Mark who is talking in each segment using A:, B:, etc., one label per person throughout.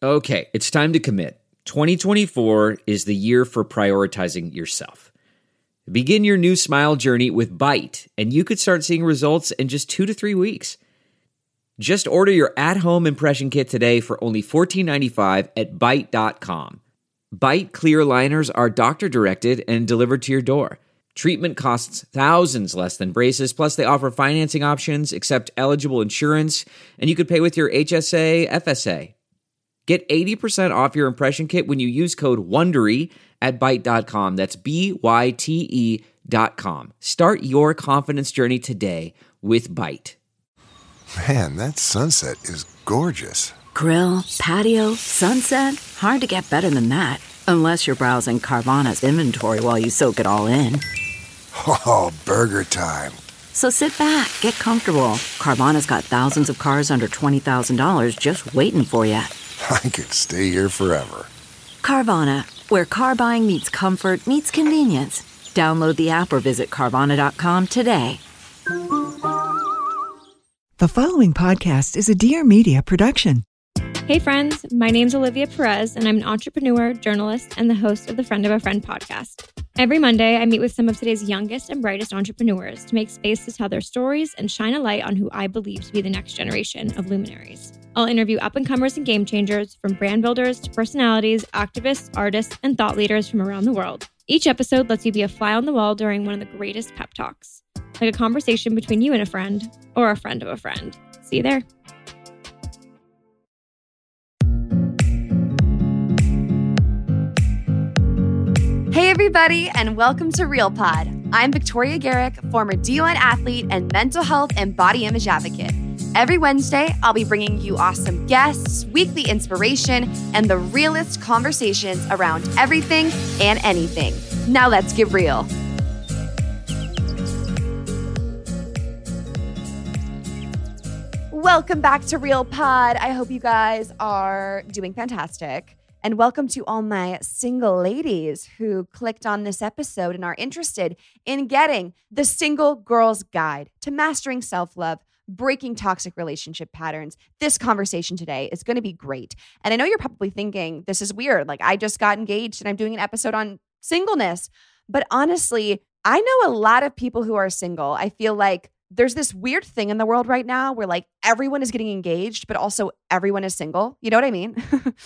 A: Okay, it's time to commit. 2024 is the year for prioritizing yourself. Begin your new smile journey with Byte, and you could start seeing results in just 2 to 3 weeks. Just order your at-home impression kit today for only $14.95 at Byte.com. Byte clear aligners are doctor-directed and delivered to your door. Treatment costs thousands less than braces, plus they offer financing options, accept eligible insurance, and you could pay with your HSA, FSA. Get 80% off your impression kit when you use code WONDERY at Byte.com. That's BYTE.com. Start your confidence journey today with Byte.
B: Man, that sunset is gorgeous.
C: Grill, patio, sunset. Hard to get better than that. Unless you're browsing Carvana's inventory while you soak it all in.
B: Oh, burger time.
C: So sit back, get comfortable. Carvana's got thousands of cars under $20,000 just waiting for you.
B: I could stay here forever.
C: Carvana, where car buying meets comfort, meets convenience. Download the app or visit Carvana.com today.
D: The following podcast is a Dear Media production.
E: Hey friends, my name's Olivia Perez, and I'm an entrepreneur, journalist, and the host of the Friend of a Friend podcast. Every Monday, I meet with some of today's youngest and brightest entrepreneurs to make space to tell their stories and shine a light on who I believe to be the next generation of luminaries. I'll interview up-and-comers and game changers, from brand builders to personalities, activists, artists, and thought leaders from around the world. Each episode lets you be a fly on the wall during one of the greatest pep talks, like a conversation between you and a friend, or a friend of a friend. See you there.
F: Hey everybody, and welcome to Real Pod. I'm Victoria Garrick, former D1 athlete and mental health and body image advocate. Every Wednesday, I'll be bringing you awesome guests, weekly inspiration, and the realest conversations around everything and anything. Now let's get real. Welcome back to Real Pod. I hope you guys are doing fantastic. And welcome to all my single ladies who clicked on this episode and are interested in getting the Single Girl's Guide to Mastering Self-Love, Breaking Toxic Relationship Patterns. This conversation today is going to be great. And I know you're probably thinking, this is weird. Like, I just got engaged and I'm doing an episode on singleness. But honestly, I know a lot of people who are single. I feel like there's this weird thing in the world right now where like everyone is getting engaged, but also everyone is single. You know what I mean?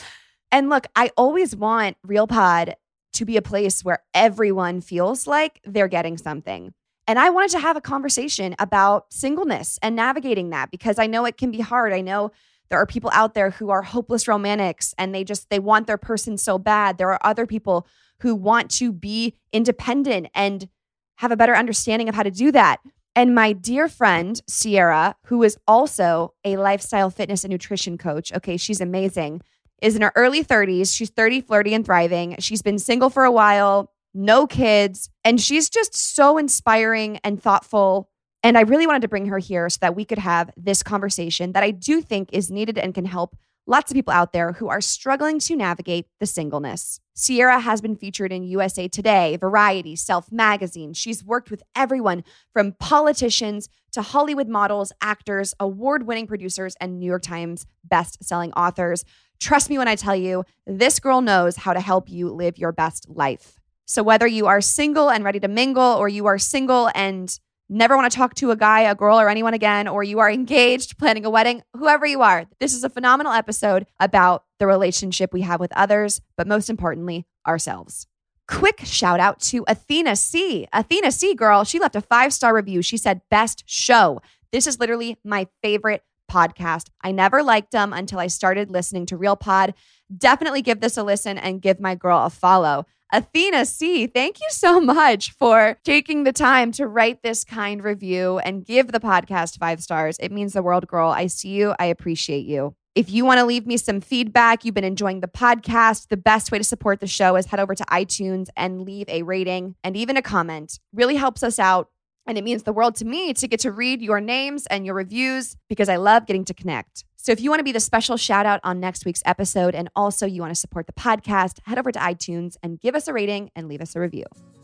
F: And look, I always want Real Pod to be a place where everyone feels like they're getting something. And I wanted to have a conversation about singleness and navigating that because I know it can be hard. I know there are people out there who are hopeless romantics and they want their person so bad. There are other people who want to be independent and have a better understanding of how to do that. And my dear friend, Sierra, who is also a lifestyle fitness and nutrition coach, okay, she's amazing, is in her early 30s. She's 30, flirty, and thriving. She's been single for a while, no kids, and she's just so inspiring and thoughtful. And I really wanted to bring her here so that we could have this conversation that I do think is needed and can help lots of people out there who are struggling to navigate the singleness. Sierra has been featured in USA Today, Variety, Self Magazine. She's worked with everyone from politicians to Hollywood models, actors, award-winning producers, and New York Times best-selling authors. Trust me when I tell you, this girl knows how to help you live your best life. So whether you are single and ready to mingle, or you are single and never want to talk to a guy, a girl, or anyone again, or you are engaged, planning a wedding, whoever you are, this is a phenomenal episode about the relationship we have with others, but most importantly, ourselves. Quick shout out to Athena C. Athena C, girl, she left a 5-star review. She said, best show. This is literally my favorite podcast. I never liked them until I started listening to Real Pod. Definitely give this a listen and give my girl a follow. Athena C, thank you so much for taking the time to write this kind review and give the podcast 5 stars. It means the world, girl. I see you. I appreciate you. If you want to leave me some feedback, you've been enjoying the podcast, the best way to support the show is head over to iTunes and leave a rating and even a comment. Really helps us out. And it means the world to me to get to read your names and your reviews because I love getting to connect. So if you want to be the special shout out on next week's episode and also you want to support the podcast, head over to iTunes and give us a rating and leave us a review.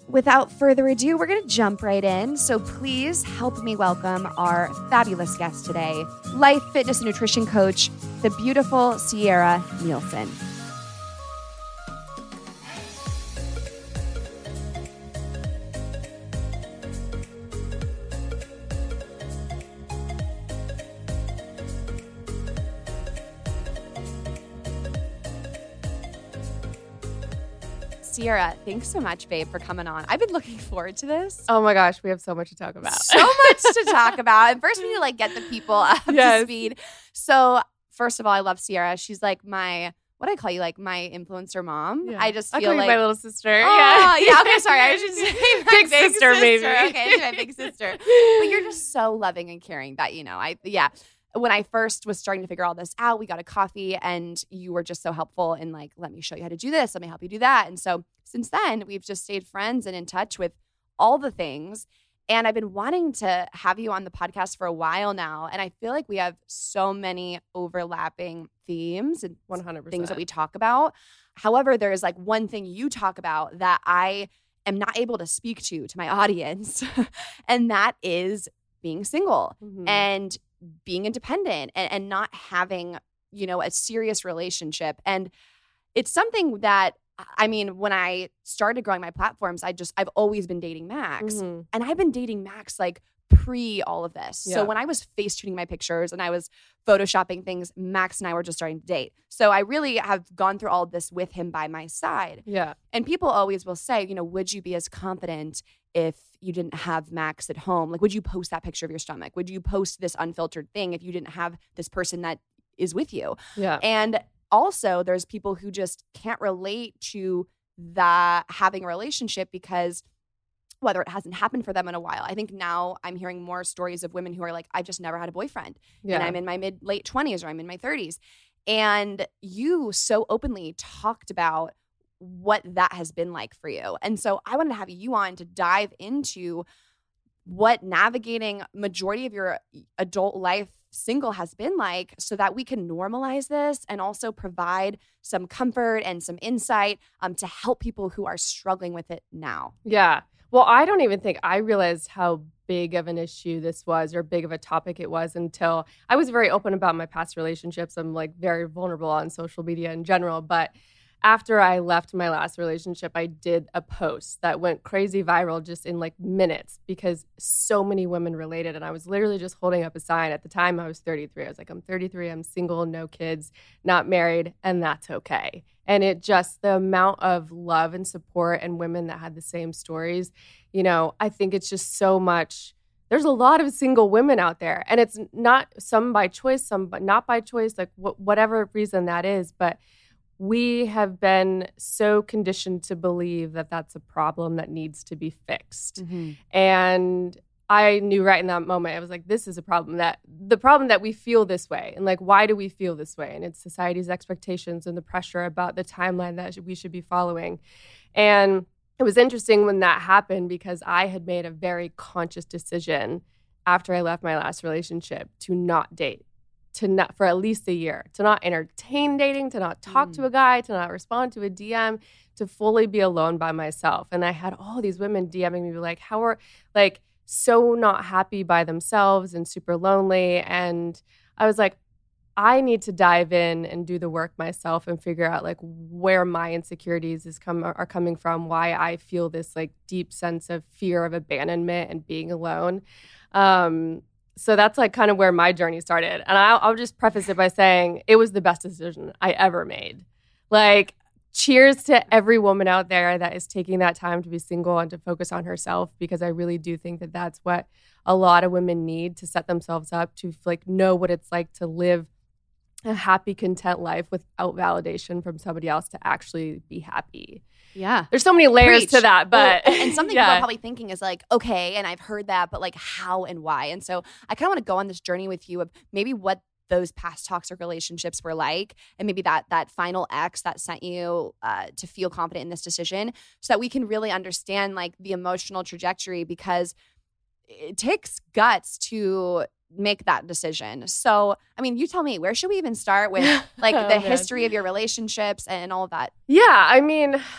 F: without further ado, we're going to jump right in. So please help me welcome our fabulous guest today, life, fitness, and nutrition coach, the beautiful Sierra Nielsen. Sierra, thanks so much, babe, for coming on. I've been looking forward to this.
G: Oh my gosh, we have so much to talk about.
F: So much to talk about. And first, we need to get the people up to speed. So, first of all, I love Sierra. She's like my, what do I call you? Like my influencer mom.
G: Yeah.
F: I just
G: I'll
F: feel
G: call you
F: like
G: my little sister.
F: Oh, yeah. Okay, sorry. I should say my
G: big sister, maybe.
F: Okay, she's my big sister. But you're just so loving and caring that when I first was starting to figure all this out, we got a coffee and you were just so helpful and let me show you how to do this. Let me help you do that. And so since then, we've just stayed friends and in touch with all the things. And I've been wanting to have you on the podcast for a while now. And I feel like we have so many overlapping themes and
G: 100%.
F: things that we talk about. However, there is one thing you talk about that I am not able to speak to my audience. And that is being single and being independent and not having, a serious relationship. And it's something that, when I started growing my platforms, I've always been dating Max. And I've been dating Max pre all of this.
G: Yeah.
F: So when I was face tuning my pictures and I was photoshopping things, Max and I were just starting to date. So I really have gone through all of this with him by my side.
G: Yeah.
F: And people always will say, would you be as confident if you didn't have Max at home? Would you post that picture of your stomach? Would you post this unfiltered thing if you didn't have this person that is with you?
G: Yeah.
F: And also there's people who just can't relate to that having a relationship because whether it hasn't happened for them in a while. I think now I'm hearing more stories of women who are like, I've just never had a boyfriend.
G: Yeah.
F: And I'm in my late 20s or I'm in my 30s. And you so openly talked about what that has been like for you. And so I wanted to have you on to dive into what navigating majority of your adult life single has been like so that we can normalize this and also provide some comfort and some insight to help people who are struggling with it now.
G: Yeah. Well, I don't even think I realized how big of an issue this was or big of a topic it was until I was very open about my past relationships. I'm very vulnerable on social media in general. But after I left my last relationship, I did a post that went crazy viral just in minutes because so many women related. And I was literally just holding up a sign. At the time, I was 33. I was like, I'm 33, I'm single, no kids, not married, and that's okay. And it just, the amount of love and support and women that had the same stories, I think it's just so much. There's a lot of single women out there. And it's not some by choice, some but not by choice, whatever reason that is. But we have been so conditioned to believe that that's a problem that needs to be fixed. And I knew right in that moment, I was like, this is the problem that we feel this way. And why do we feel this way? And it's society's expectations and the pressure about the timeline that we should be following. And it was interesting when that happened because I had made a very conscious decision after I left my last relationship to not date. For at least a year, to not entertain dating, to not talk to a guy, to not respond to a DM, to fully be alone by myself. And I had all these women DMing me how are so not happy by themselves and super lonely. And I was like, I need to dive in and do the work myself and figure out where my insecurities are coming from, why I feel this deep sense of fear of abandonment and being alone. So that's kind of where my journey started. And I'll just preface it by saying it was the best decision I ever made. Cheers to every woman out there that is taking that time to be single and to focus on herself, because I really do think that that's what a lot of women need to set themselves up to know what it's like to live a happy, content life without validation from somebody else to actually be happy.
F: Yeah.
G: There's so many layers to that, but
F: and something people are probably thinking is okay, and I've heard that, but how and why? And so I kind of want to go on this journey with you of maybe what those past toxic relationships were like, and maybe that final ex that sent you to feel confident in this decision, so that we can really understand the emotional trajectory, because it takes guts to make that decision. So, you tell me, where should we even start with the history of your relationships and all of that?
G: Yeah,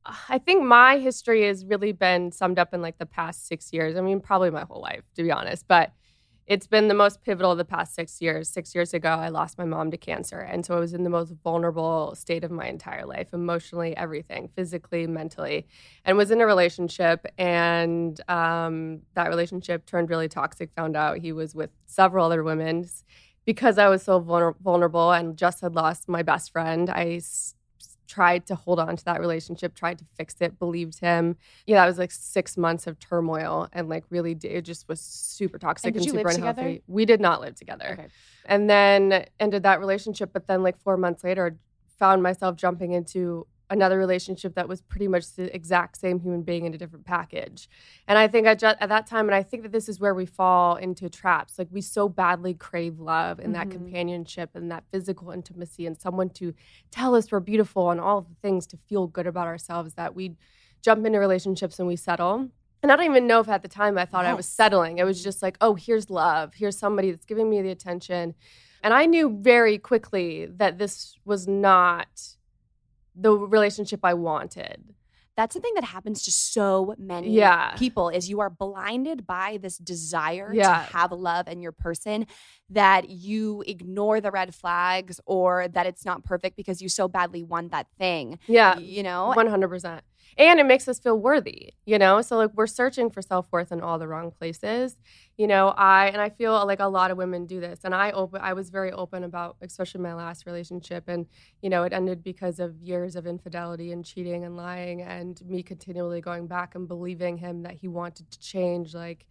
G: I think my history has really been summed up in like the past 6 years. I mean, probably my whole life, to be honest. But it's been the most pivotal of the past 6 years. 6 years ago, I lost my mom to cancer. And so I was in the most vulnerable state of my entire life, emotionally, everything, physically, mentally, and was in a relationship. And that relationship turned really toxic, found out he was with several other women. Because I was so vulnerable and just had lost my best friend, I tried to hold on to that relationship, tried to fix it, believed him. Yeah, that was like 6 months of turmoil and like really, it just was super toxic and super unhealthy. Together? We did not live together. Okay. And then ended that relationship. But then like 4 months later, found myself jumping into another relationship that was pretty much the exact same human being in a different package. And I think at that time, and I think that this is where we fall into traps. Like we so badly crave love and that companionship and that physical intimacy and someone to tell us we're beautiful and all the things to feel good about ourselves that we jump into relationships and we settle. And I don't even know if at the time I thought I was settling. It was just like, oh, here's love. Here's somebody that's giving me the attention. And I knew very quickly that this was not the relationship I wanted.
F: That's something that happens to so many people is you are blinded by this desire to have love in your person that you ignore the red flags or that it's not perfect because you so badly want that thing.
G: Yeah.
F: 100%.
G: And it makes us feel worthy, So like we're searching for self-worth in all the wrong places. I feel like a lot of women do this. And I was very open about, especially my last relationship. And, it ended because of years of infidelity and cheating and lying and me continually going back and believing him that he wanted to change. Like,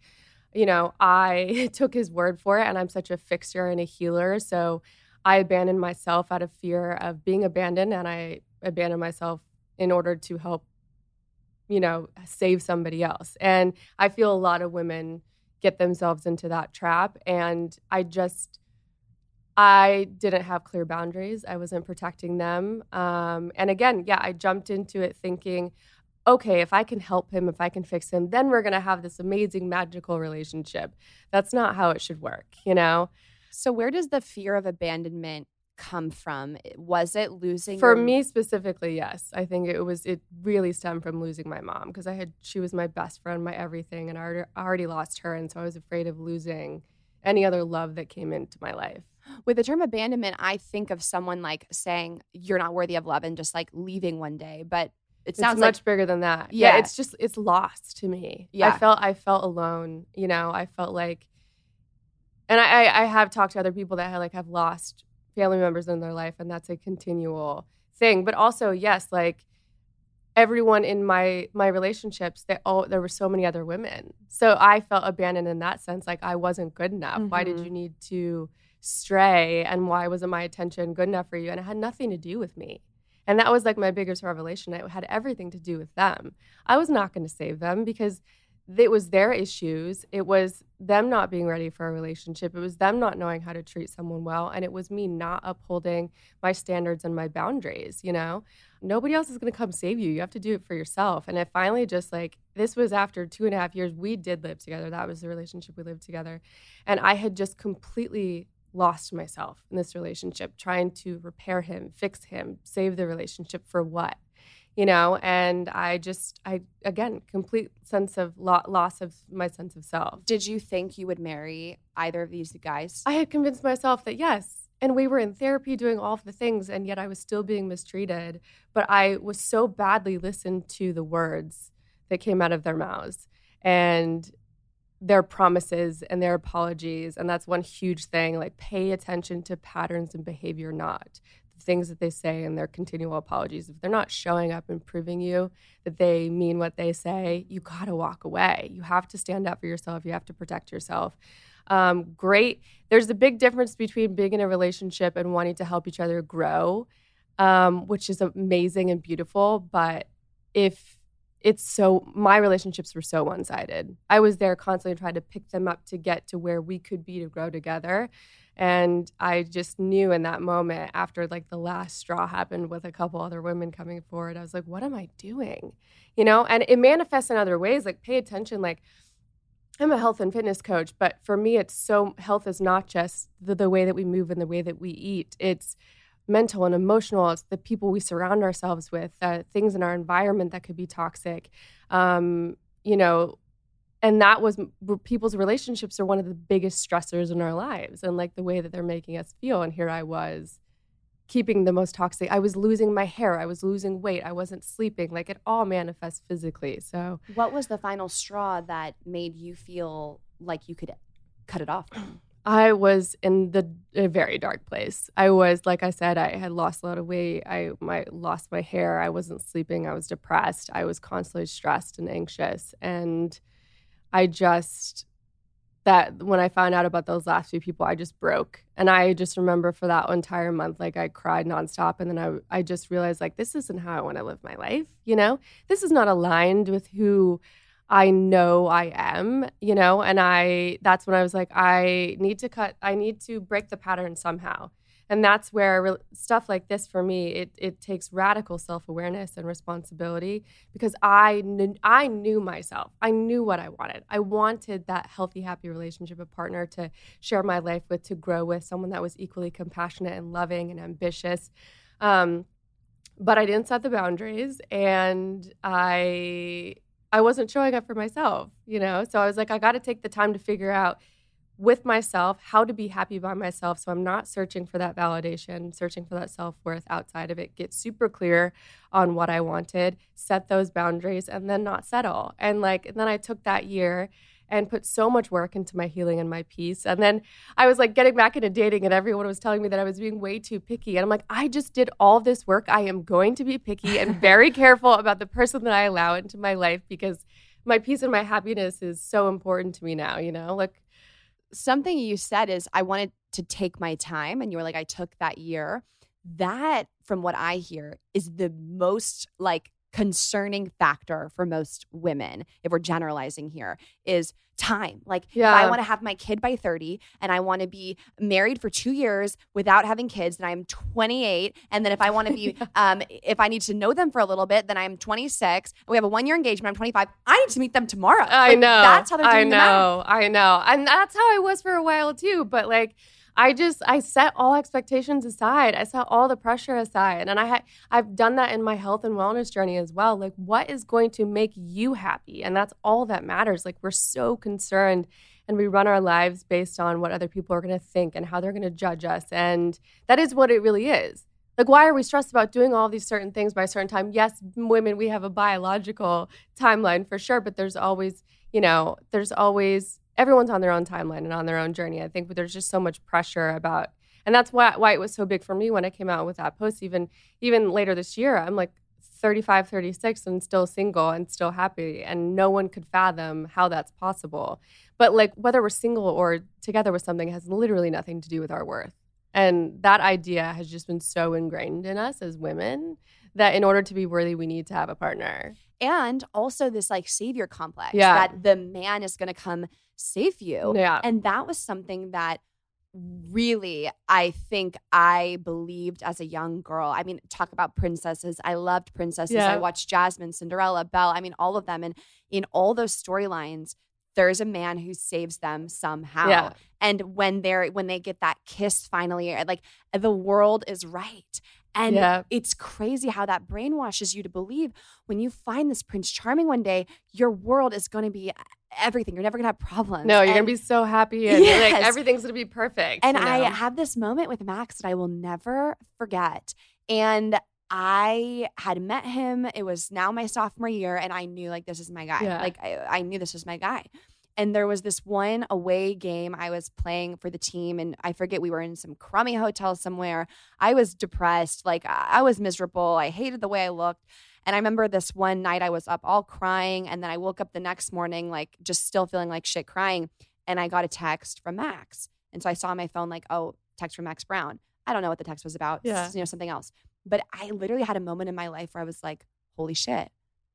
G: I took his word for it and I'm such a fixer and a healer. So I abandoned myself out of fear of being abandoned. And I abandoned myself in order to help save somebody else. And I feel a lot of women get themselves into that trap. And I didn't have clear boundaries. I wasn't protecting them. And again, I jumped into it thinking, okay, if I can help him, if I can fix him, then we're going to have this amazing, magical relationship. That's not how it should work,
F: So where does the fear of abandonment come from? Was it losing?
G: For me specifically, yes. I think it really stemmed from losing my mom because she was my best friend, my everything, and I already lost her, and so I was afraid of losing any other love that came into my life.
F: With the term abandonment, I think of someone like saying you're not worthy of love and just like leaving one day, but it sounds
G: much bigger than that. Yeah, it's lost to me.
F: Yeah,
G: I felt alone. I felt like, and I have talked to other people that have lost family members in their life, and that's a continual thing. But also, yes, like everyone in my relationships, there were so many other women. So I felt abandoned in that sense, like I wasn't good enough. Why did you need to stray? And why wasn't my attention good enough for you? And it had nothing to do with me. And that was like my biggest revelation. It had everything to do with them. I was not going to save them because it was their issues. It was them not being ready for a relationship. It was them not knowing how to treat someone well. And it was me not upholding my standards and my boundaries, Nobody else is going to come save you. You have to do it for yourself. And I finally just this was after 2.5 years, we did live together. That was the relationship we lived together. And I had just completely lost myself in this relationship, trying to repair him, fix him, save the relationship for what? And again, complete sense of loss of my sense of self.
F: Did you think you would marry either of these guys?
G: I had convinced myself that yes. And we were in therapy doing all of the things, and yet I was still being mistreated. But I was so badly listened to the words that came out of their mouths and their promises and their apologies. And that's one huge thing, pay attention to patterns and behavior, not things that they say and their continual apologies. If they're not showing up and proving you that they mean what they say, you got to walk away. You have to stand up for yourself. You have to protect yourself. Great. There's a big difference between being in a relationship and wanting to help each other grow, which is amazing and beautiful. But my relationships were so one-sided. I was there constantly trying to pick them up to get to where we could be to grow together. And I just knew in that moment, after the last straw happened with a couple other women coming forward, I was like, what am I doing? And it manifests in other ways, pay attention. I'm a health and fitness coach, but for me, health is not just the way that we move and the way that we eat. It's mental and emotional. It's the people we surround ourselves with, things in our environment that could be toxic. And that was people's relationships are one of the biggest stressors in our lives, and like the way that they're making us feel. And here I was keeping the most toxic. I was losing my hair. I was losing weight. I wasn't sleeping. Like it all manifests physically. So
F: what was the final straw that made you feel like you could cut it off?
G: I was in a very dark place. I was, like I said, I had lost a lot of weight. I lost my hair. I wasn't sleeping. I was depressed. I was constantly stressed and anxious. And that when I found out about those last few people, I just broke. And I just remember for that entire month, like I cried nonstop. And then I just realized like, this isn't how I want to live my life. This is not aligned with who I know I am, and that's when I was like, I need to break the pattern somehow. And that's where stuff like this for me, it takes radical self-awareness and responsibility, because I knew myself. I knew what I wanted. I wanted that healthy, happy relationship, a partner to share my life with, to grow with, someone that was equally compassionate and loving and ambitious. But I didn't set the boundaries, and I wasn't showing up for myself, So I was like, I got to take the time to figure out with myself how to be happy by myself, so I'm not searching for that validation, searching for that self-worth outside of it. Get super clear on what I wanted, set those boundaries, and then not settle. And then I took that year and put so much work into my healing and my peace. And then I was like getting back into dating, and everyone was telling me that I was being way too picky. And I'm like, I just did all this work. I am going to be picky and very careful about the person that I allow into my life, because my peace and my happiness is so important to me now, Like,
F: something you said is, I wanted to take my time, and you were like, I took that year. That, from what I hear, is the most concerning factor for most women, if we're generalizing here, is time. If I want to have my kid by 30 and I want to be married for 2 years without having kids, then I'm 28. And then if I want to be, if I need to know them for a little bit, then I'm 26. We have a 1-year engagement. I'm 25. I need to meet them tomorrow.
G: I know.
F: That's how they're doing the math.
G: I know. And that's how I was for a while too. But I set all expectations aside. I set all the pressure aside. And I've done that in my health and wellness journey as well. Like, what is going to make you happy? And that's all that matters. Like, we're so concerned, and we run our lives based on what other people are going to think and how they're going to judge us. And that is what it really is. Like, why are we stressed about doing all these certain things by a certain time? Yes, women, we have a biological timeline for sure, but there's always, everyone's on their own timeline and on their own journey. I think there's just so much pressure about, and that's why it was so big for me when I came out with that post. Even later this year, I'm like 35, 36 and still single and still happy, and no one could fathom how that's possible. But whether we're single or together with something has literally nothing to do with our worth. And that idea has just been so ingrained in us as women that in order to be worthy, we need to have a partner.
F: And also this savior complex that the man is going to come save you.
G: Yeah.
F: And that was something that really, I think I believed as a young girl. I mean, talk about princesses. I loved princesses.
G: Yeah.
F: I watched Jasmine, Cinderella, Belle. I mean, all of them. And in all those storylines, there's a man who saves them somehow.
G: Yeah.
F: And when they get that kiss finally, the world is right. And it's crazy how that brainwashes you to believe when you find this Prince Charming one day, your world is going to be everything. You're never going to have problems.
G: No, you're going to be so happy, and everything's going to be perfect.
F: And I have this moment with Max that I will never forget. And I had met him. It was now my sophomore year, and I knew this is my guy.
G: Yeah.
F: I knew this was my guy. And there was this one away game I was playing for the team, and I forget, we were in some crummy hotel somewhere. I was depressed. I was miserable. I hated the way I looked. And I remember this one night I was up all crying, and then I woke up the next morning just still feeling like shit, crying. And I got a text from Max. And so I saw on my phone text from Max Brown. I don't know what the text was about.
G: Yeah.
F: Something else. But I literally had a moment in my life where I was like, holy shit.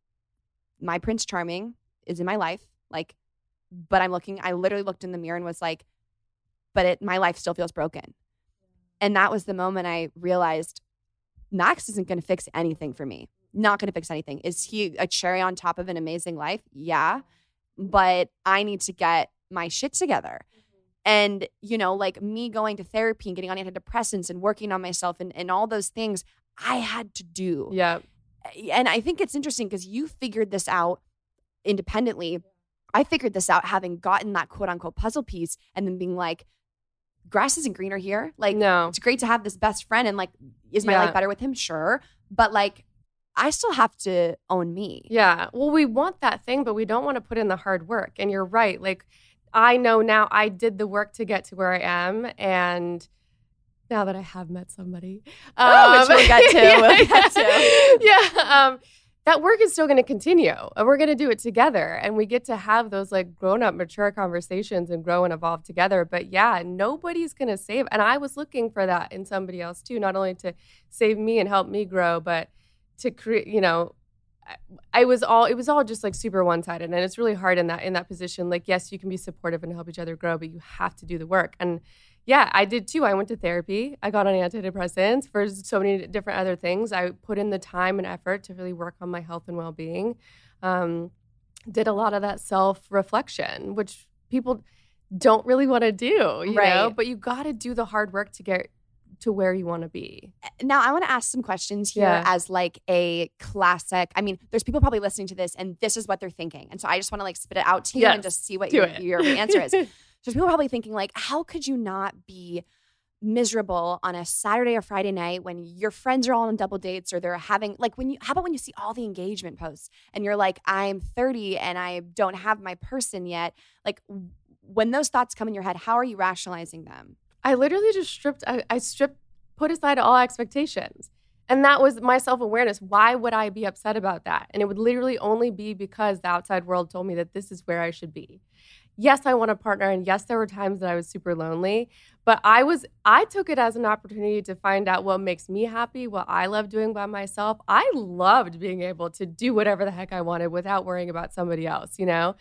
F: My Prince Charming is in my life. But I literally looked in the mirror and was like, my life still feels broken. And that was the moment I realized Max isn't going to fix anything for me. Not going to fix anything. Is he a cherry on top of an amazing life? Yeah. But I need to get my shit together. And, like me going to therapy and getting on antidepressants and working on myself and all those things I had to do.
G: Yeah.
F: And I think it's interesting because you figured this out independently. I figured this out having gotten that quote unquote puzzle piece and then being like, grass isn't greener here. Like,
G: no.
F: It's great to have this best friend and like, is my life better with him? Sure. But like, I still have to own me.
G: Yeah. Well, we want that thing, but we don't want to put in the hard work. And you're right. Like, I know now I did the work to get to where I am. And now that I have met somebody.
F: Which we'll get to.
G: Yeah. That work is still going to continue. And we're going to do it together. And we get to have those like grown-up, mature conversations and grow and evolve together. But yeah, nobody's going to save. And I was looking for that in somebody else too, not only to save me and help me grow, but to create, it was all just like super one-sided. And it's really hard in that position. Like, yes, you can be supportive and help each other grow, but you have to do the work. And yeah, I did too. I went to therapy. I got on antidepressants for so many different other things. I put in the time and effort to really work on my health and well-being. Did a lot of that self-reflection, which people don't really want to do, you know? But you got to do the hard work to get to where you want to be.
F: Now, I want to ask some questions here as like a classic. I mean, there's people probably listening to this and this is what they're thinking. And so I just want to like spit it out to you and just see what your answer is. So people are probably thinking like, how could you not be miserable on a Saturday or Friday night when your friends are all on double dates or they're having like how about when you see all the engagement posts and you're like, I'm 30 and I don't have my person yet. Like when those thoughts come in your head, how are you rationalizing them?
G: I literally just put aside all expectations. And that was my self-awareness. Why would I be upset about that? And it would literally only be because the outside world told me that this is where I should be. Yes, I want a partner. And yes, there were times that I was super lonely. But I took it as an opportunity to find out what makes me happy, what I love doing by myself. I loved being able to do whatever the heck I wanted without worrying about somebody else,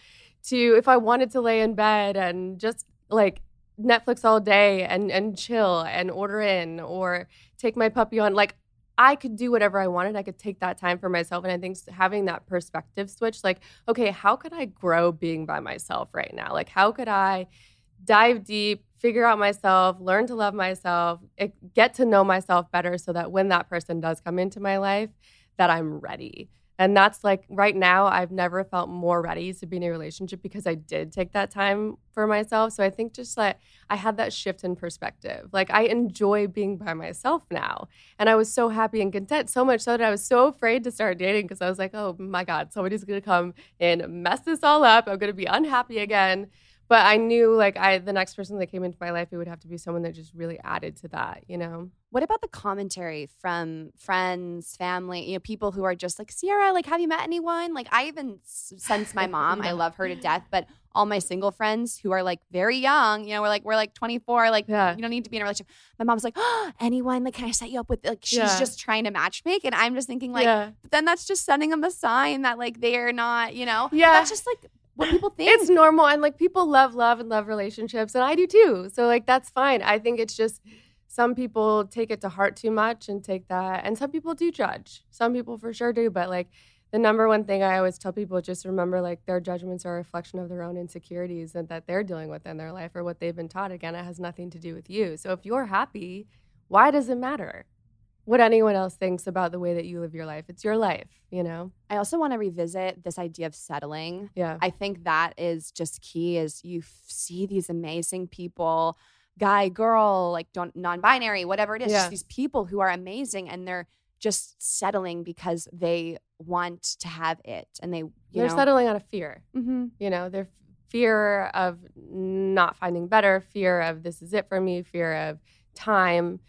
G: if I wanted to lay in bed and just like Netflix all day and chill and order in or take my puppy on, like I could do whatever I wanted. I could take that time for myself. And I think having that perspective switch, like, okay, how could I grow being by myself right now? Like, how could I dive deep, figure out myself, learn to love myself, get to know myself better so that when that person does come into my life, that I'm ready. And that's like right now, I've never felt more ready to be in a relationship because I did take that time for myself. So I think just like I had that shift in perspective. Like I enjoy being by myself now. And I was so happy and content, so much so that I was so afraid to start dating because I was like, oh my God, somebody's going to come and mess this all up. I'm going to be unhappy again. But I knew like the next person that came into my life, it would have to be someone that just really added to that,
F: What about the commentary from friends, family, people who are just like, Sierra, like, have you met anyone? Like, I even sense my mom. I love her to death. But all my single friends who are like very young, we're like 24, like, you don't need to be in a relationship. My mom's like, oh, anyone? Like, can I set you up with, like, she's just trying to matchmake. And I'm just thinking, like, but then that's just sending them a sign that, like, they are not, That's just like what people think.
G: It's normal. And, like, people love and love relationships. And I do too. So, like, that's fine. I think it's just some people take it to heart too much and take that. And some people do judge. Some people for sure do. But, like, the number one thing I always tell people, just remember, like, their judgments are a reflection of their own insecurities and that they're dealing with in their life or what they've been taught. Again, it has nothing to do with you. So if you're happy, why does it matter what anyone else thinks about the way that you live your life? It's your life,
F: I also want to revisit this idea of settling.
G: Yeah.
F: I think that is just key is you see these amazing people, guy, girl, like non-binary, whatever it is, just these people who are amazing and they're just settling because they want to have it and they're
G: settling out of fear.
F: Mm-hmm.
G: Their fear of not finding better, fear of this is it for me, fear of time,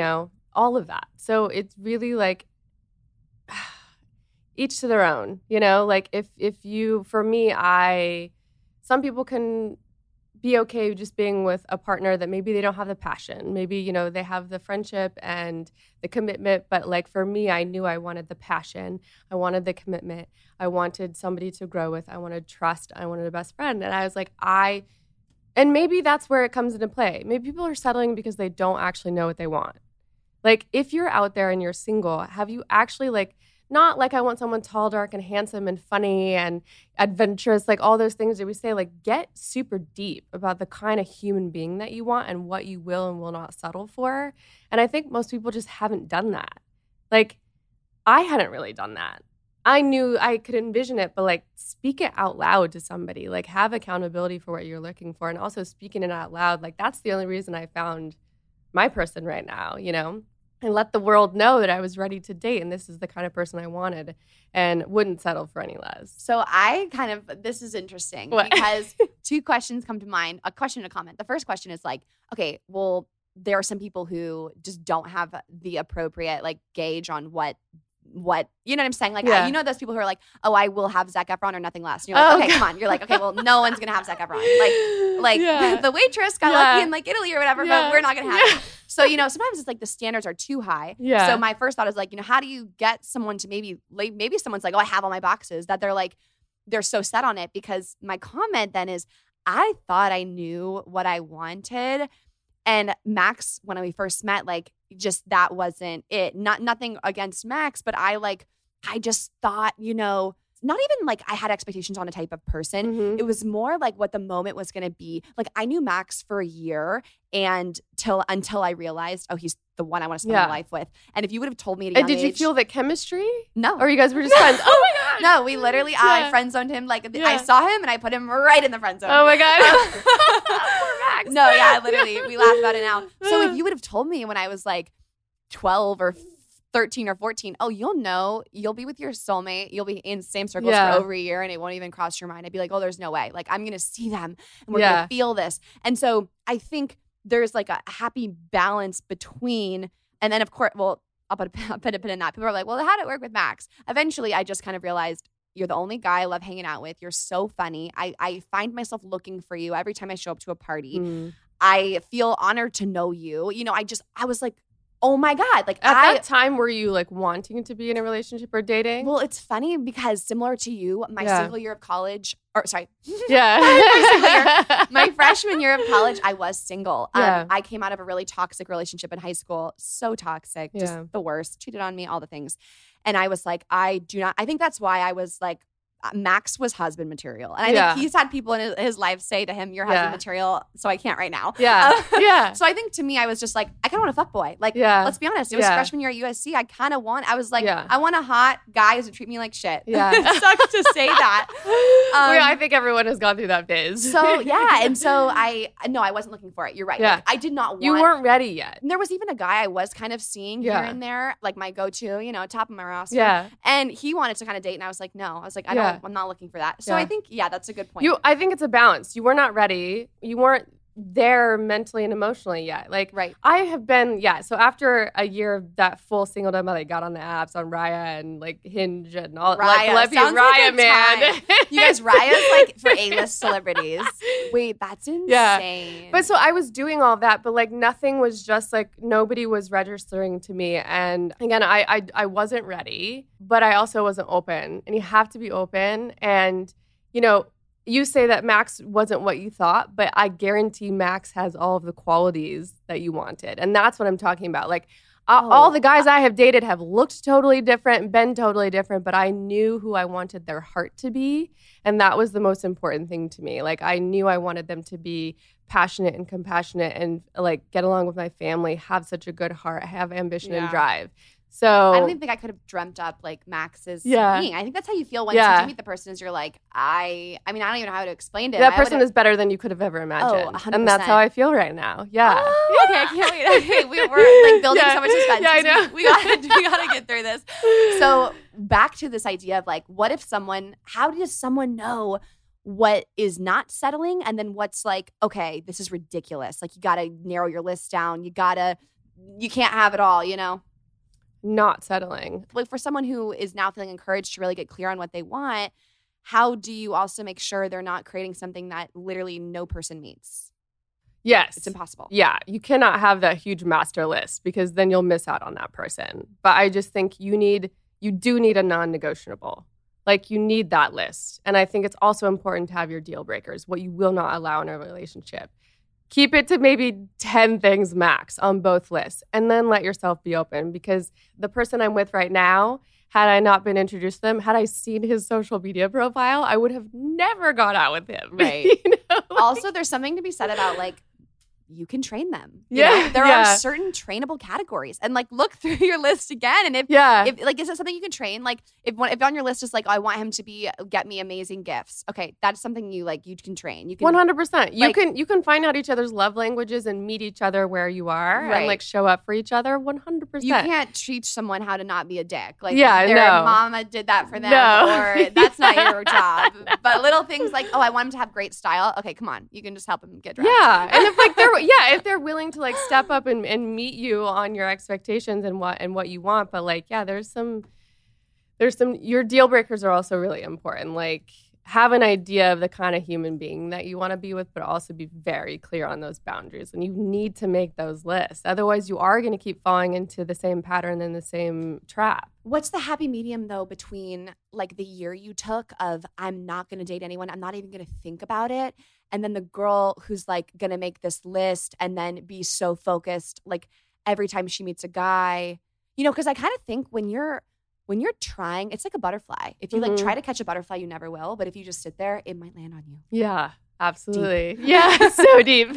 G: all of that. So it's really like each to their own, like if you, for me, some people can be okay just being with a partner that maybe they don't have the passion. Maybe, they have the friendship and the commitment. But like for me, I knew I wanted the passion. I wanted the commitment. I wanted somebody to grow with. I wanted trust. I wanted a best friend. And I was like, and maybe that's where it comes into play. Maybe people are settling because they don't actually know what they want. Like if you're out there and you're single, have you actually like not like I want someone tall, dark, and handsome and funny and adventurous, like all those things that we say. Like, get super deep about the kind of human being that you want and what you will and will not settle for. And I think most people just haven't done that. Like, I hadn't really done that. I knew I could envision it, but like speak it out loud to somebody, like have accountability for what you're looking for. And also speaking it out loud, like that's the only reason I found my person right now, you know, and let the world know that I was ready to date and this is the kind of person I wanted and wouldn't settle for any less.
F: So this is interesting because two questions come to mind, a question and a comment. The first question is like, okay, well, there are some people who just don't have the appropriate like gauge on what you know what I'm saying? Like, you know those people who are like, oh, I will have Zac Efron or nothing less. And you're like, okay, come on. You're like, okay, well, no one's going to have Zac Efron. Like the waitress got lucky in like Italy or whatever, but we're not going to have it. So, you know, sometimes it's like the standards are too high. Yeah. So my first thought is like, you know, how do you get someone to maybe someone's like, oh, I have all my boxes, that they're so set on it. Because my comment then is, I thought I knew what I wanted. And Max, when we first met, like, just that wasn't it. Nothing against Max, but I just thought, you know, not even like I had expectations on a type of person. Mm-hmm. It was more like what the moment was going to be. Like, I knew Max for a year and until I realized, oh, he's the one I want to spend my life with. And if you would have told me at a young age.
G: And did you feel that chemistry?
F: No.
G: Or you guys were just friends? Oh my God.
F: No, we literally, I friend zoned him. Like, I saw him and I put him right in the friend zone.
G: Oh my God. Poor Max.
F: No, yeah, literally. We laugh about it now. So if you would have told me when I was like 12 or 13 or 14, oh, you'll be with your soulmate. You'll be in the same circles for over a year and it won't even cross your mind. I'd be like, oh, there's no way. Like, I'm going to see them and we're going to feel this. And so I think there's like a happy balance between, and then of course, well, I'll put a pin in that. People are like, well, how did it work with Max? Eventually, I just kind of realized you're the only guy I love hanging out with. You're so funny. I find myself looking for you every time I show up to a party. Mm. I feel honored to know you. You know, I was like, oh my God. Like,
G: at that time, were you like wanting to be in a relationship or dating?
F: Well, it's funny because similar to you, my single year of college, my freshman year of college, I was single. I came out of a really toxic relationship in high school. So toxic, just the worst. Cheated on me, all the things. And I was like, I think that's why I was like, Max was husband material. And I think he's had people in his life say to him, you're husband material, so I can't right now. Yeah. So I think to me, I was just like, I kind of want a fuckboy. Like, let's be honest. It was freshman year at USC. I was like, I want a hot guy who treat me like shit. Yeah. It sucks to say that.
G: I think everyone has gone through that phase.
F: So, yeah. And so I wasn't looking for it. You're right. Yeah. Like, I did not want.
G: You weren't ready yet.
F: And there was even a guy I was kind of seeing here and there, like my go-to, you know, top of my roster. Yeah. And he wanted to kind of date. And I was like, no. I was like, I'm not looking for that. So I think, that's a good point.
G: I think it's a balance. You were not ready. You weren't there mentally and emotionally yet. Like, right. I have been, so after a year of that full singledom, I got on the apps on Raya and like Hinge and all.
F: Raya.
G: Like, Raya, like man.
F: You guys, Raya's like for A-list celebrities. Wait, that's insane.
G: Yeah. But so I was doing all that, but like nothing was just like, nobody was registering to me. And again, I wasn't ready, but I also wasn't open. And you have to be open. And, you know, you say that Max wasn't what you thought, but I guarantee Max has all of the qualities that you wanted. And that's what I'm talking about. Like, all the guys I have dated have looked totally different, been totally different, but I knew who I wanted their heart to be. And that was the most important thing to me. Like, I knew I wanted them to be passionate and compassionate and like get along with my family, have such a good heart, have ambition and drive. So
F: I don't even think I could have dreamt up like Max's being. I think that's how you feel once you do meet the person. Is you're like, I mean, I don't even know how to explain it.
G: That person is better than you could have ever imagined.
F: 100%.
G: And that's how I feel right now. Yeah.
F: Oh, okay, I can't wait. Okay, we're like building so much suspense. Yeah, I know. We gotta get through this. So back to this idea of like, how does someone know what is not settling and then what's like, okay, this is ridiculous. Like, you gotta narrow your list down. You can't have it all, you know?
G: Not settling.
F: Like, for someone who is now feeling encouraged to really get clear on what they want, how do you also make sure they're not creating something that literally no person meets?
G: Yes.
F: It's impossible.
G: Yeah. You cannot have that huge master list because then you'll miss out on that person. But I just think you do need a non-negotiable. Like, you need that list. And I think it's also important to have your deal breakers, what you will not allow in a relationship. Keep it to maybe 10 things max on both lists and then let yourself be open, because the person I'm with right now had I not been introduced to them, had I seen his social media profile, I would have never gone out with him.
F: Right.
G: You know?
F: Also, there's something to be said about like, you can train them. You
G: Yeah,
F: know? There
G: yeah.
F: are certain trainable categories. And like, look through your list again. And if like, is it something you can train? Like if on your list is like, oh, I want him to get me amazing gifts. Okay. That's something you can train. You can
G: 100%. You can find out each other's love languages and meet each other where you are and like show up for each other 100%.
F: You can't teach someone how to not be a dick. Like
G: Yeah,
F: their
G: no.
F: mama did that for them
G: No.
F: or that's not your job. But little things like, oh, I want him to have great style. Okay, come on. You can just help him get dressed.
G: Yeah. And if they're willing to like step up and meet you on your expectations and what you want, but like, yeah, there's some your deal breakers are also really important. Like have an idea of the kind of human being that you want to be with, but also be very clear on those boundaries. And you need to make those lists. Otherwise you are going to keep falling into the same pattern and the same trap.
F: What's the happy medium though between like the year you took of I'm not going to date anyone, I'm not even going to think about it, and then the girl who's like going to make this list and then be so focused like every time she meets a guy, you know, because I kind of think when you're trying, it's like a butterfly. If you like try to catch a butterfly, you never will. But if you just sit there, it might land on you.
G: Yeah, absolutely. Deep. Yeah, so deep.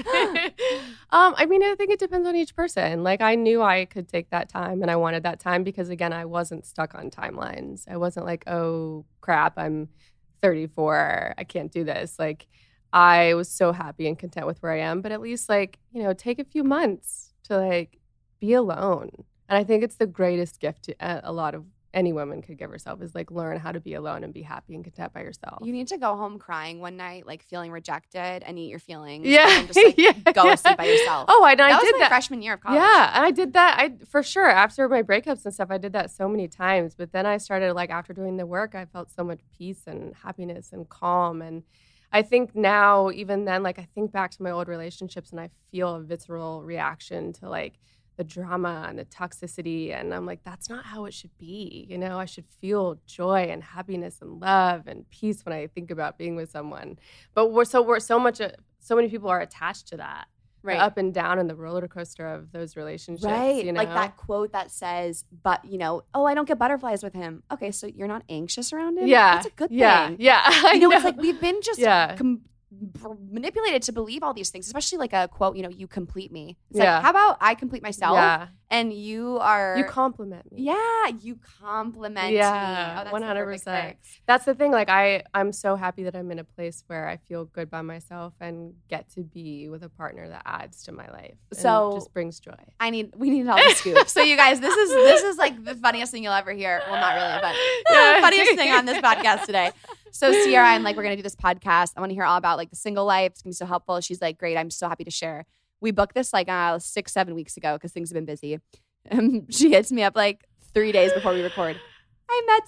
G: I mean, I think it depends on each person. Like I knew I could take that time and I wanted that time because again, I wasn't stuck on timelines. I wasn't like, oh crap, I'm 34. I can't do this. Like I was so happy and content with where I am, but at least like, you know, take a few months to like be alone. And I think it's the greatest gift to a lot of any woman could give herself is like learn how to be alone and be happy and content by yourself.
F: You need to go home crying one night, like feeling rejected and eat your feelings.
G: Yeah.
F: And just like go to sleep by yourself.
G: Oh, I did
F: that. Was my freshman year of college.
G: Yeah. And I did that. For sure. After my breakups and stuff, I did that so many times. But then I started like after doing the work, I felt so much peace and happiness and calm. And I think now, even then, like I think back to my old relationships and I feel a visceral reaction to like the drama and the toxicity. And I'm like, that's not how it should be. You know, I should feel joy and happiness and love and peace when I think about being with someone. But so many people are attached to that. Right. The up and down and the roller coaster of those relationships.
F: Right.
G: You know?
F: Like that quote that says, but you know, oh, I don't get butterflies with him. Okay. So you're not anxious around him?
G: Yeah.
F: That's a good thing.
G: Yeah.
F: You know, it's like we've been just manipulated to believe all these things, especially like a quote, you know, you complete me. It's like, how about I complete myself and you compliment me. Yeah, you compliment me.
G: Yeah, 100%. That's the thing. Like I'm so happy that I'm in a place where I feel good by myself and get to be with a partner that adds to my life. So just brings joy.
F: We need all the scoop. So you guys, this is like the funniest thing you'll ever hear. Well, not really, but the funniest thing on this podcast today. So Sierra, I'm like, we're going to do this podcast. I want to hear all about like the single life. It's going to be so helpful. She's like, great. I'm so happy to share. We booked this like 6-7 weeks ago because things have been busy. She hits me up like 3 days before we record. I met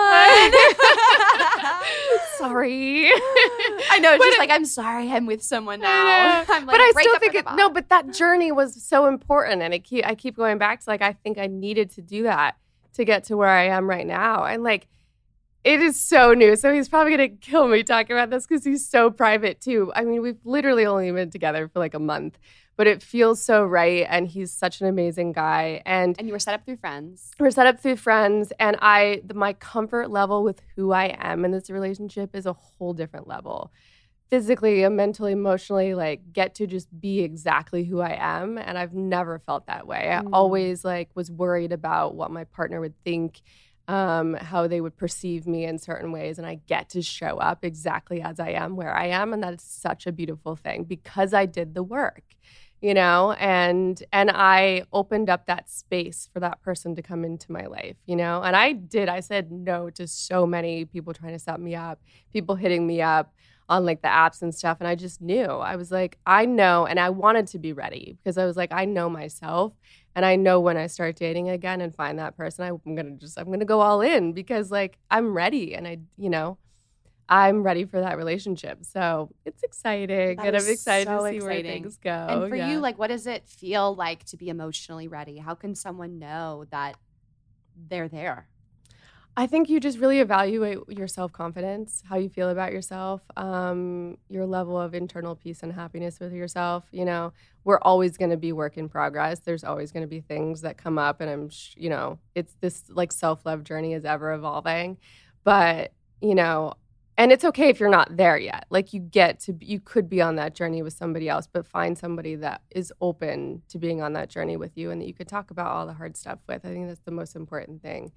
F: someone.
G: Sorry.
F: I know. She's like, I'm sorry. I'm with someone now. I'm like,
G: but I still think but that journey was so important. And I keep going back to like, I think I needed to do that to get to where I am right now. And like, it is so new. So he's probably going to kill me talking about this because he's so private too. I mean, we've literally only been together for like a month, but it feels so right. And he's such an amazing guy. And
F: you were set up through friends.
G: We're set up through friends. And my comfort level with who I am in this relationship is a whole different level. Physically, mentally, emotionally, like get to just be exactly who I am. And I've never felt that way. I always like was worried about what my partner would think, how they would perceive me in certain ways. And I get to show up exactly as I am, where I am. And that is such a beautiful thing because I did the work, you know, and I opened up that space for that person to come into my life, you know, and I said no to so many people trying to set me up, people hitting me up on like the apps and stuff. And I just knew. I was like, I know. And I wanted to be ready because I was like, I know myself. And I know when I start dating again and find that person, I'm going to go all in because like I'm ready. And I'm ready for that relationship. So it's exciting. And I'm excited to see where things go.
F: And for you, like, what does it feel like to be emotionally ready? How can someone know that they're there?
G: I think you just really evaluate your self-confidence, how you feel about yourself, your level of internal peace and happiness with yourself. You know, we're always going to be work in progress. There's always going to be things that come up, and it's this like self-love journey is ever evolving. But, you know, and it's okay if you're not there yet. Like you could be on that journey with somebody else, but find somebody that is open to being on that journey with you and that you could talk about all the hard stuff with. I think that's the most important thing.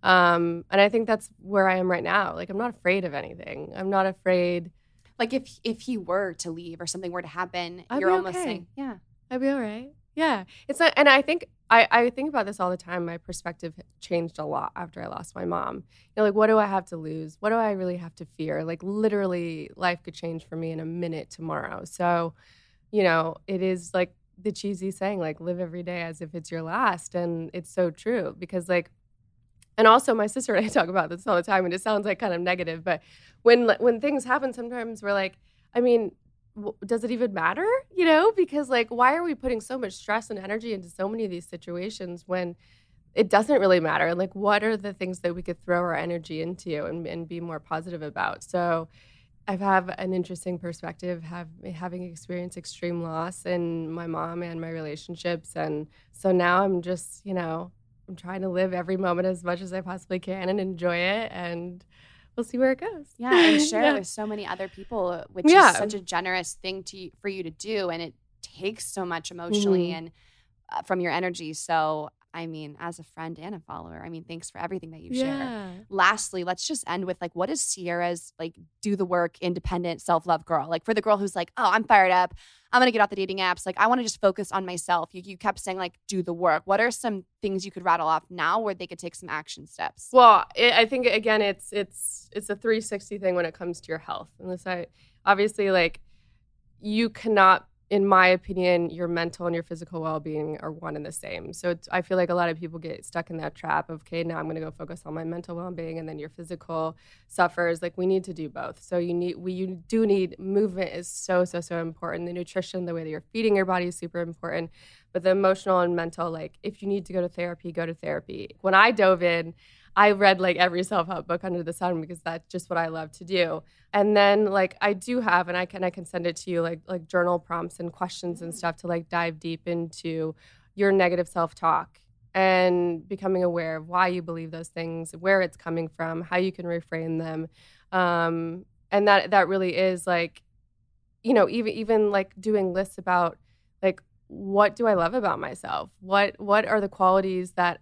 G: And I think that's where I am right now. Like, I'm not afraid of anything. I'm not afraid.
F: Like if he were to leave or something were to happen,
G: I'd
F: you're
G: be
F: almost
G: okay.
F: saying, yeah,
G: I'd be all right. Yeah. It's not, and I think I think about this all the time. My perspective changed a lot after I lost my mom. You know, like, what do I have to lose? What do I really have to fear? Like, literally, life could change for me in a minute tomorrow. So, you know, it is like the cheesy saying, like, live every day as if it's your last. And it's so true because, like, and also my sister and I talk about this all the time, and it sounds like kind of negative, but when things happen, sometimes we're like, I mean, does it even matter? You know, because like, why are we putting so much stress and energy into so many of these situations when it doesn't really matter? And like, what are the things that we could throw our energy into and be more positive about? So I have an interesting perspective, having experienced extreme loss in my mom and my relationships. And so now I'm just, you know, I'm trying to live every moment as much as I possibly can and enjoy it, and we'll see where it goes.
F: Yeah, and share it with so many other people, which is such a generous thing for you to do, and it takes so much emotionally and from your energy. So, I mean, as a friend and a follower, I mean, thanks for everything that you share. Lastly, let's just end with like, what is Ciara's like do the work, independent, self-love girl? Like for the girl who's like, oh, I'm fired up. I'm going to get off the dating apps. Like, I want to just focus on myself. You kept saying like, do the work. What are some things you could rattle off now where they could take some action steps?
G: Well, I think, again, it's a 360 thing when it comes to your health. And this, obviously, like, you cannot, in my opinion, your mental and your physical well-being are one and the same. So I feel like a lot of people get stuck in that trap of, okay, now I'm going to go focus on my mental well-being, and then your physical suffers. Like, we need to do both. So you do need movement is so important. The nutrition, the way that you're feeding your body is super important. But the emotional and mental, like, if you need to go to therapy, go to therapy. When I dove in, I read like every self-help book under the sun because that's just what I love to do. And then like I do have, and I can send it to you, like journal prompts and questions and stuff to like dive deep into your negative self-talk and becoming aware of why you believe those things, where it's coming from, how you can reframe them. And that really is like, you know, even like doing lists about like, what do I love about myself? What are the qualities that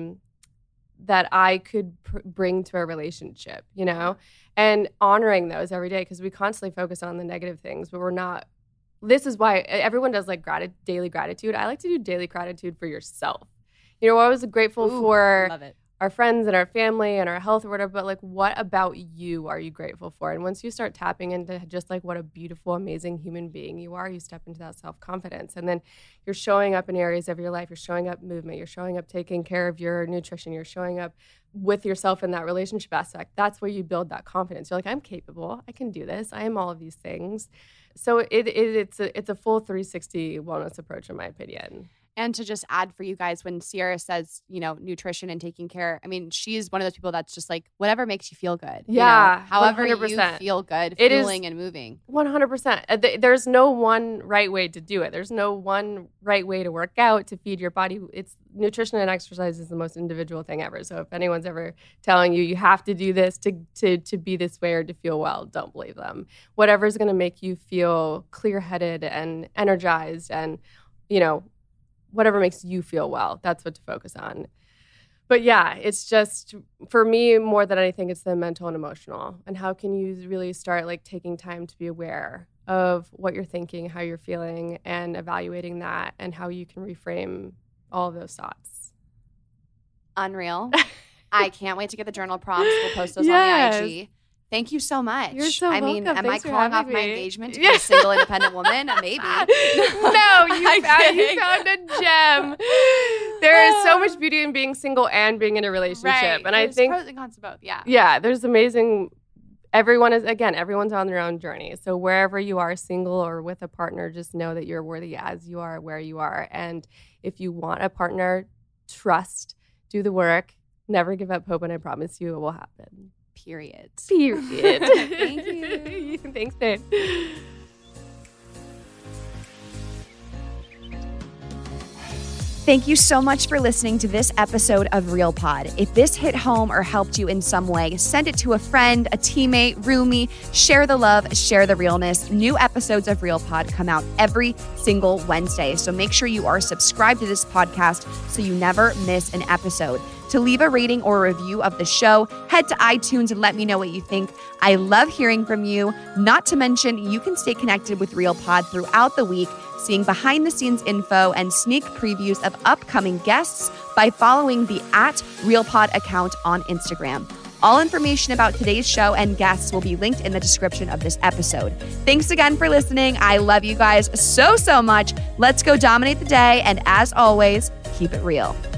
G: that I could bring to a relationship, you know, and honoring those every day, because we constantly focus on the negative things, but we're not. This is why everyone does like daily gratitude. I like to do daily gratitude for yourself. You know, I was grateful for our friends and our family and our health or whatever, but like, what about you are you grateful for? And once you start tapping into just like what a beautiful, amazing human being you are, you step into that self-confidence. And then you're showing up in areas of your life. You're showing up movement. You're showing up taking care of your nutrition. You're showing up with yourself in that relationship aspect. That's where you build that confidence. You're like, I'm capable. I can do this. I am all of these things. So it's a full 360 wellness approach, in my opinion.
F: And to just add for you guys, when Ciara says, you know, nutrition and taking care, I mean, she's one of those people that's just like, whatever makes you feel good.
G: Yeah.
F: You know, however
G: 100%.
F: you feel good, feeling and moving.
G: 100%. There's no one right way to do it. There's no one right way to work out, to feed your body. It's nutrition and exercise is the most individual thing ever. So if anyone's ever telling you have to do this to be this way or to feel well, don't believe them. Whatever's going to make you feel clear-headed and energized and, you know, whatever makes you feel well, that's what to focus on. But yeah, it's just, for me, more than anything, it's the mental and emotional. And how can you really start like taking time to be aware of what you're thinking, how you're feeling, and evaluating that, and how you can reframe all of those thoughts.
F: Unreal. I can't wait to get the journal prompts. We'll post those on the IG. Thank you so much.
G: You're so welcome.
F: Mean, am
G: Thanks
F: I calling off
G: me.
F: my engagement to be a single independent woman? Maybe.
G: No, you found a gem. There is so much beauty in being single and being in a relationship.
F: Right.
G: And
F: There's
G: I think
F: pros and cons to both. Yeah.
G: Yeah, there's amazing. Everyone's on their own journey. So wherever you are, single or with a partner, just know that you're worthy as you are, where you are. And if you want a partner, trust, do the work, Never give up hope, and I promise you it will happen.
F: Period.
G: Thank
F: you.
G: Thanks, Dave.
F: Thank you so much for listening to this episode of Real Pod. If this hit home or helped you in some way, send it to a friend, a teammate, roomie. Share the love, share the realness. New episodes of Real Pod come out every single Wednesday. So make sure you are subscribed to this podcast so you never miss an episode. To leave a rating or a review of the show, head to iTunes and let me know what you think. I love hearing from you. Not to mention, you can stay connected with Real Pod throughout the week, seeing behind-the-scenes info and sneak previews of upcoming guests by following the @RealPod account on Instagram. All information about today's show and guests will be linked in the description of this episode. Thanks again for listening. I love you guys so much. Let's go dominate the day, and as always, keep it real.